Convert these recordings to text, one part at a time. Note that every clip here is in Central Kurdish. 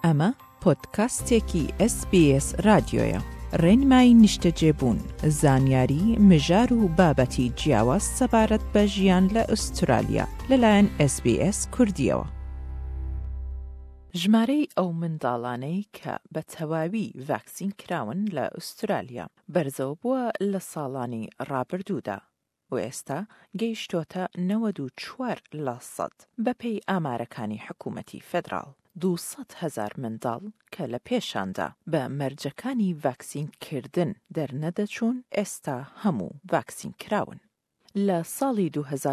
ئەمە پۆدکاستێکی SBS رادیۆیە. ڕێنمایی نیشتەجێبوون، زانیاری، مژار و بابەتی جیاواز سەبارەت بە ژیان لە ئوسترالیا لەلایەن SBS کوردیەوە. ژمارەی ئەو منداڵانەی کە بە تەواوی ڤاکسین کراون لە ئوسترالیا بەرزەوە بووە لە ساڵانی ڕابردوودا و ئێستا گەیشتۆتە 94% بەپێی ئامارەکانی حکوومەتی فێدراڵ. 200,000 منداڵ کە لە پێشاندا بە مەرجەکانی ڤاکسین کردن دەرنەدەچوون ئێستا هەموو ڤاکسین کراون. لە ساڵی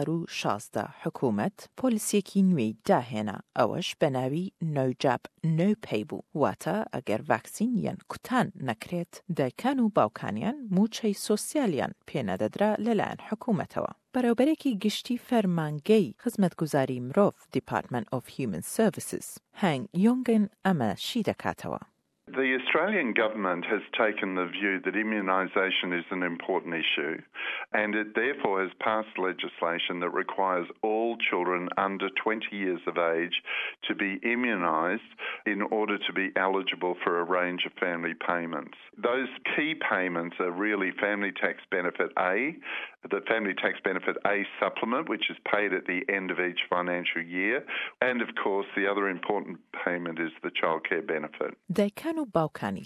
2016 حکوومەت پۆلیسیەکی نوێی داهێنا، ئەوەش بە ناوی No Jab No Pay بوو، واتە ئەگەر ڤاکسین یان کوتان نەکرێت دایکان و باوکانیان موچەی سۆسیالیان پێنەدەدرا لەلایەن حکوومەتەوە. بەڕێوەبەرێکی گشتی فەرمانگەی خزمەتگوزاری مرۆڤ Department of Human Services هەنگ یۆنگن ئەمەشی دەکاتەوە. The Australian government has taken the view that immunisation is an important issue, and it therefore has passed legislation that requires all children under 20 years of age to be immunised in order to be eligible for a range of family payments. Those key payments are really Family Tax Benefit A, the Family Tax Benefit A supplement, which is paid at the end of each financial year, and of course the other important payment is the childcare benefit. دایکان و باوکانی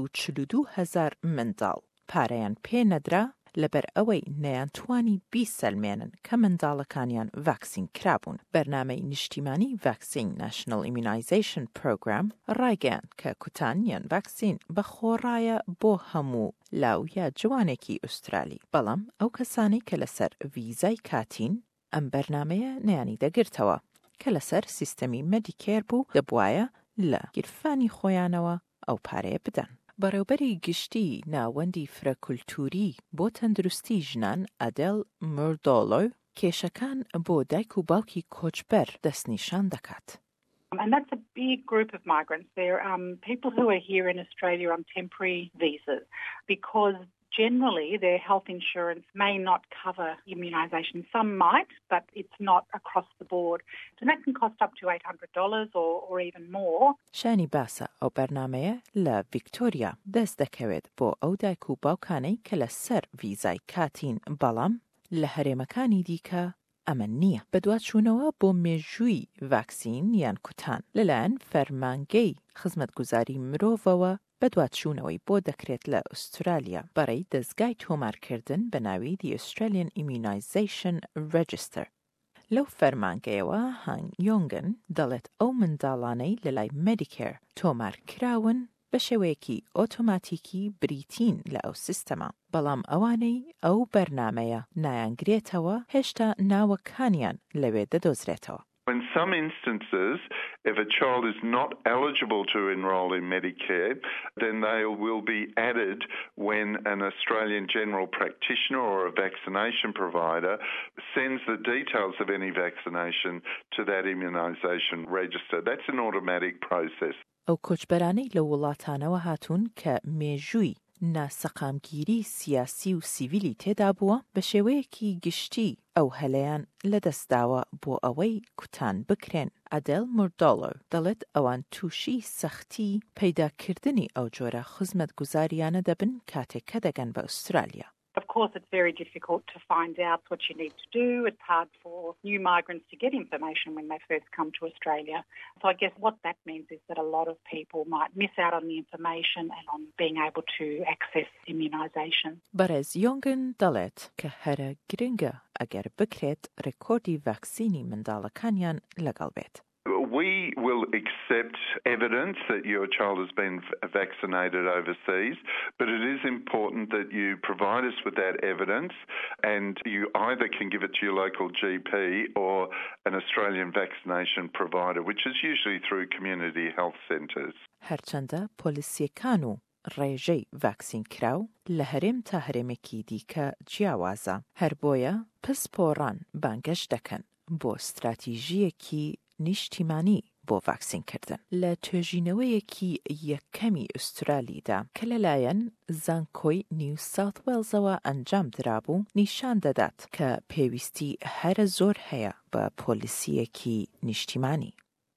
142,000 منداڵ پارەیان پێ نەدرا لەبەر ئەوەی نەیانتوانی بیسەلمێنن کە منداڵەکانیان ڤاکسین کرابوون. بەرنامەی نیشتیمانی ڤاکسین National Immunisation Program ڕایگەیاند کە کوتان یان ڤاکسین بە خۆڕایە بۆ هەموو لاو یا جوانێکی ئوسترالی، بەڵام ئەو کەسانی کە لەسەر ڤیزای کاتین ئەم بەرنامەیە نەیانی دەگرتەوە کە لەسەر سیستەمی مەدیکێر بوو دەبوایە لە گیرفانی خۆیانەوە ئەو پارەیە بدەن. بەڕێوەبەری گشتی ناوەندی فرەکولتوری بۆ تەندروستی ژنان ئەدێل مردۆڵۆ کێشەکان بۆ دایک و باوکی کۆچبەر دەستنیشان دەکات. And that's a big group of migrants. They're people who are here in Australia on temporary visas because generally their health insurance may not cover immunisation. Some might, but it's not across the board. And that can cost up to $800 or even more. شانی باسە ئەو بەرنامەیە لە ڤیکتۆریا دەست دەکەوێت بۆ ئەو دایک و باوکانەی کە لەسەر ڤیزای کاتین، بەڵام لە هەرێمەکانی دیکە ئەمە نییە. بەدواتچوونەوە بۆ مێژووی ڤاکسین یان کوتان لەلایەن فەرمانگەی خزمەتگوزاری مرۆڤەوە بەدواتچوونەوەی بۆ دەکرێت لە ئوسترالیا بەڕێی دەستگای تۆمارکردن بە ناوی The Australian Immunisation Register. لەو فەرمانگەیەوە هەنگ یۆنگن دەڵێت ئەو منداڵانەی لەلای مەدیکێر تۆمار کراون بە شێوەیەکی ئۆتۆماتیکی بریتین لە ئەو سیستەمە، بەڵام ئەوانەی ئەو بەرنامەیە نایانگرێتەوە هێشتا ناوەکانیان لەوێ دەدۆزرێتەوە. In some instances, if a child is not eligible to enrol in Medicare, then they will be added when an Australian general practitioner or a vaccination provider sends the details of any vaccination to that immunisation register. That's an automatic process. ئەو کۆچبەرانەی لە وڵاتانەوە هاتوون کە مێژووی ناسەقامگیری سیاسی و سیڤیلی تێدا بووە بە شێوەیەکی گشتی ئەو هەلەیان لەدەستداوە بۆ ئەوەی کوتان بکرێن. ئەدێل مردۆڵۆ دەڵێت ئەوان تووشی سەختی پەیداکردنی ئەو جۆرە خزمەتگوزاریانە دەبن کاتێک کە دەگەن بە ئوسترالیا. Of course, it's very difficult to find out what you need to do. It's hard for new migrants to get information when they first come to Australia. So I guess what that means is that a lot of people might miss out on the information and on being able to access immunisation. بەڕێز یۆنگن دەڵێت کە هەرە گرنگە ئەگەر بکرێت ڕێکۆردی ڤاکسینی منداڵەکانیان لەگەڵ بێت. We will accept evidence that your child has been vaccinated overseas, but it is important that you provide us with that evidence and you either can give it to your local GP or an Australian vaccination provider, which is usually through community health centres. هەرچەندە پۆلیسیەکان و ڕێژەی ڤاکسین کراو لە هەرێم تا هەرێمێکی دیکە جیاوازە، هەر بۆیە پسپۆڕان بانگەش دەکەن بۆ استراتیژیەکی نیشتیمانی بۆ ڤاکسین کردن. لە توێژینەوەیەکی یەکەمی ئوسترالیدا کە لەلایەن زانکۆی نیو ساوت وێلزەوە ئەنجام درابوو نیشان دەدات کە پێویستی هەرە زۆر هەیە بە پۆلیسیەکی نیشتیمانی.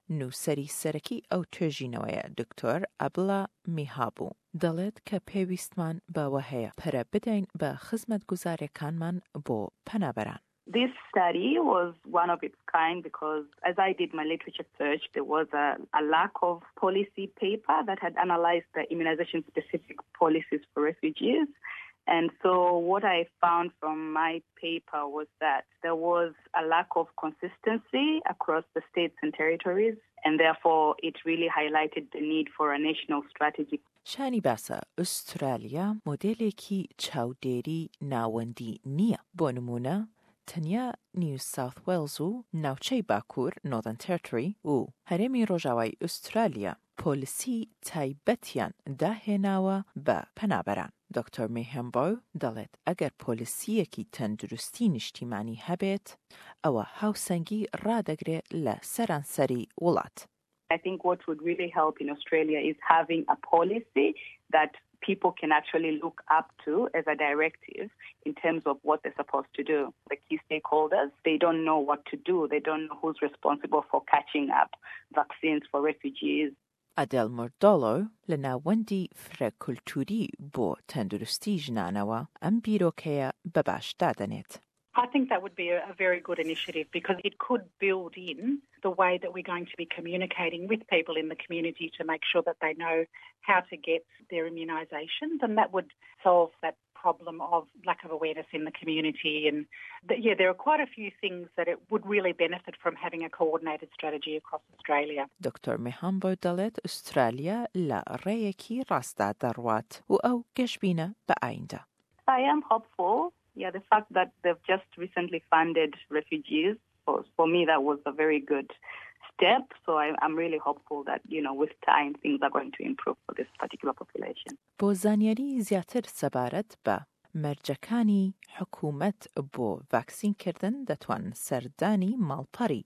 نووسەری سەرەکی ئەو توێژینەوەیە دکتۆر ئەبڵا میهابوو دەڵێت کە پێویستمان بەوە هەیە پەرە بدەین بە خزمەتگوزاریەکانمان بۆ پەنابەران. This study was one of its kind because as I did my literature search, there was a lack of policy paper that had analyzed the immunization-specific policies for refugees. And so what I found from my paper was that there was a lack of consistency across the states and territories, and therefore it really highlighted the need for a national strategy. شانی باسە ئوسترالیا مۆدێلێکی چاودێری ناوەندی نییە. بۆ نمونە تەنیا نیو ساوث وێلز و ناوچەی باکوور نۆردن تێریتۆری و هەرێمی ڕۆژاوای ئوسترالیا پۆلیسی تایبەتیان داهێناوە بە پەنابەران. دکتۆر میهابو دەڵێت ئەگەر پۆلیسیەکی تەندروستی نیشتیمانی هەبێت ئەوە هاوسەنگی ڕادەگرێت لە سەرانسەری وڵات. I think what would really help in Australia is having a policy that people can actually look up to as a directive in terms of what they're supposed to do. The key stakeholders, they don't know what to do. They don't know who's responsible for catching up vaccines for refugees. ئەدێل مردۆڵۆ لە ناوەندی فرەکولتوری بۆ تەندروستی ژنانەوە ئەم بیرۆکەیە بەباش دادەنێت. I think that would be a very good initiative because it could build in the way that we're going to be communicating with people in the community to make sure that they know how to get their immunisations, and that would solve that problem of lack of awareness in the community. And there are quite a few things that it would really benefit from having a coordinated strategy across Australia. دکتۆر میهابو دەڵێت ئوسترالیا لە ڕێیەکی ڕاستدا دەڕوات و ئەو گەشبینە بە ئایندا. I am hopeful. Yeah, the fact that they've just recently funded refugees, for me that was a very good step. So I'm really hopeful that, with time things are going to improve for this particular population. بۆ زانیاری زیاتر سەبارەت بە مەرجەکانی حکوومەت بۆ ڤاکسینکردن دەتوانن سەردانی ماڵپەڕی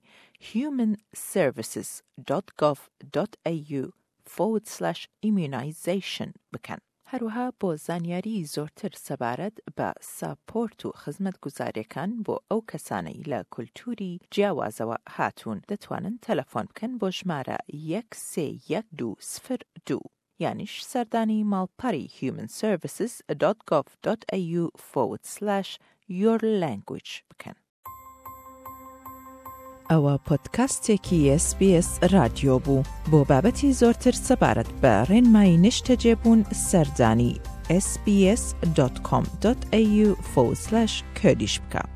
humanservices.gov.au/immunization بکەن. هەروەها بۆ زانیاری زۆرتر سەبارەت بە ساپۆرت و خزمەتگوزاریەکان بۆ ئەو کەسانەی لە کولتوری جیاوازەوە هاتوون دەتوانن تەلەفۆن بکەن بۆ ژمارە 131202 یانیش سەردانی ماڵپەڕی humanservices.gov.au/yourlanguage بکەن. ئەوە پۆدکاستێکی SBS رادیۆ بوو. بۆ بابەتی زۆرتر سەبارەت بە ڕێنمایی نیشتەجێبوون سەردانی sbs.com.au/kurdish بکە.